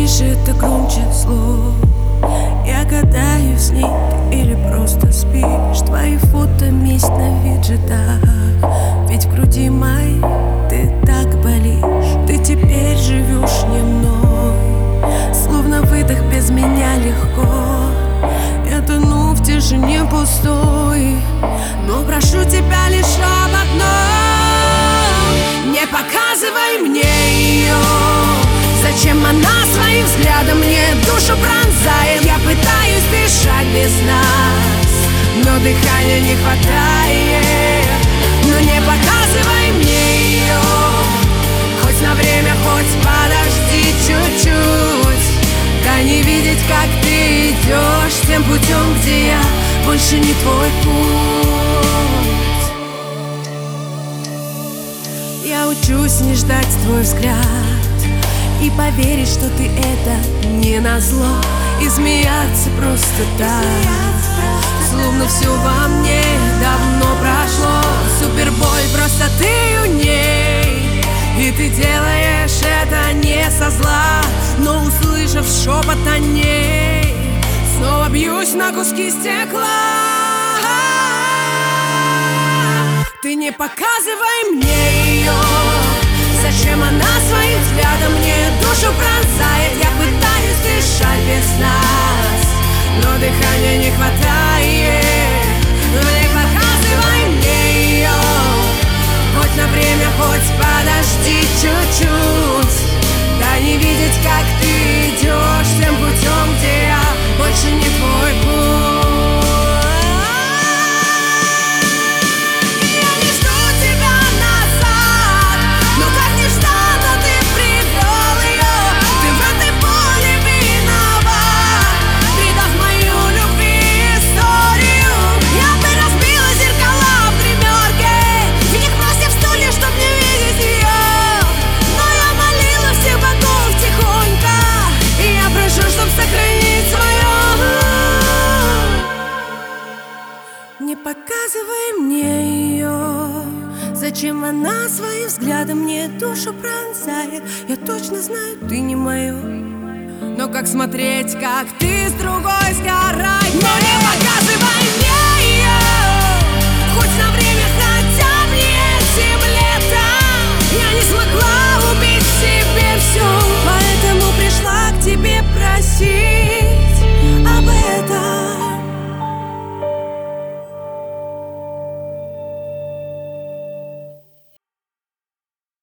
тише, это громче слов. Я гадаю, с ней ты или просто спишь. Твои фото месть на виджетах, ведь в груди моей ты так болишь. Ты теперь живешь не мной, словно выдох без меня легко. Я тону в тишине пустой, но прошу тебя лишь об одном: не показывай мне ее. Зачем она своим взглядом мне душу пронзает? Я пытаюсь дышать без нас, но дыхания не хватает. Но не показывай мне ее, хоть на время, хоть подожди чуть-чуть. Дай не видеть, как ты идешь тем путем, где я больше не твой путь. Я учусь не ждать твой взгляд и поверить, что ты это не назло, и смеяться просто так, словно все во мне давно прошло. Суперболь, просто ты у ней, и ты делаешь это не со зла. Но услышав шепот о ней, снова бьюсь на куски стекла. Ты не показывай мне ее. Зачем она своим взглядом мне душу пронзает? Я пытаюсь дышать без нас, но дыхания не хватает. Но не показывай мне ее, хоть на время, хоть подожди чуть-чуть. Дай не видеть, как ты идешь тем путем, где я больше не твой путь. Не показывай мне ее. Зачем она своим взглядом мне душу пронзает? Я точно знаю, ты не мое. Но как смотреть, как ты с другой сгораешь? Но не показывай.